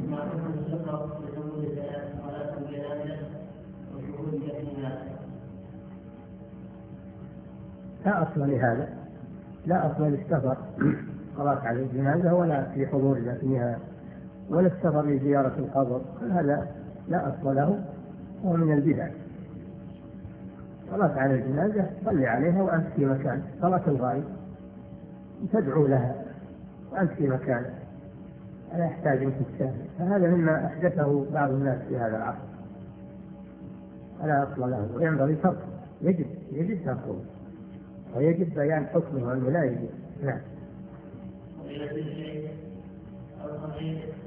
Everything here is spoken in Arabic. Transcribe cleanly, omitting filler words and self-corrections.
لا أصل لهذا، لا أصل للسفر صلاة على الجنازة ولا في حضور دفنها ولا السفر لزيارة القبر، هذا لا أصل له، هو من البدع. صلاة على الجنازة صلي عليها وأنت في مكان، صلاة الغائب تدعو لها وأنت في مكان، لا يحتاج أن تستهزئ، فهذا مما أحدثه بعض الناس في هذا العصر، لا أصل له وينبغي تركه، يجب تركه ويجب بيان حكمه أنه لا يجب. نعم.